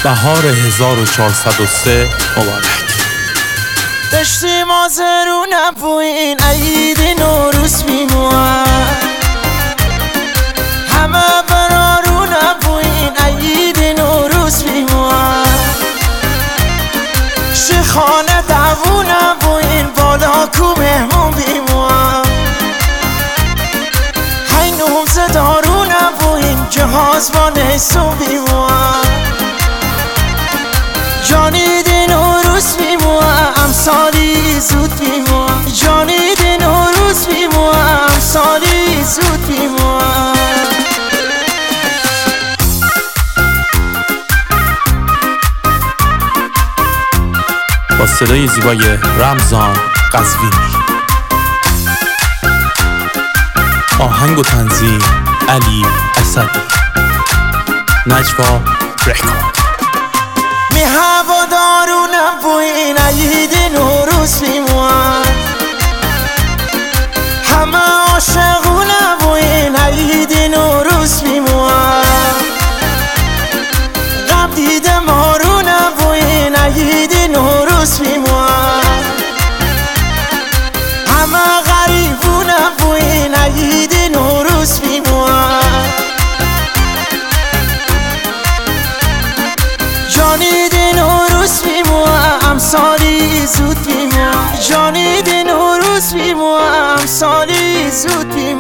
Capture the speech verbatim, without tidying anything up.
بهار هزار و چهارصد و سه مبارک. داشتیم آزرونم بو این عید نوروز میموند، همه برارونم بو این عید نوروز میموند. شیخانه دوونم بو این بالا کو مهمون بیموند. هی نومز دارونم بو این جهاز با نیسون بیموند. جانی دی نوروز میموند، امسالی زود میموند. جانی دی نوروز میموند، امسالی زود میموند. با صدای زیبای رمضان قزوینی، آهنگ و تنظیم علی اسدی، نجوا رکورد. می هوا دارونم بو این عید نوروز میموند، همه عاشقونم بو این عید نوروز میموند. غم دیده مارونم بو این عید نوروز میموند. همه غریبونم بو این عید نوروز میموند. جانی دی نوروز میموند، امسالی زود میموند. جانی دی نوروز میموند، امسالی زود میموند.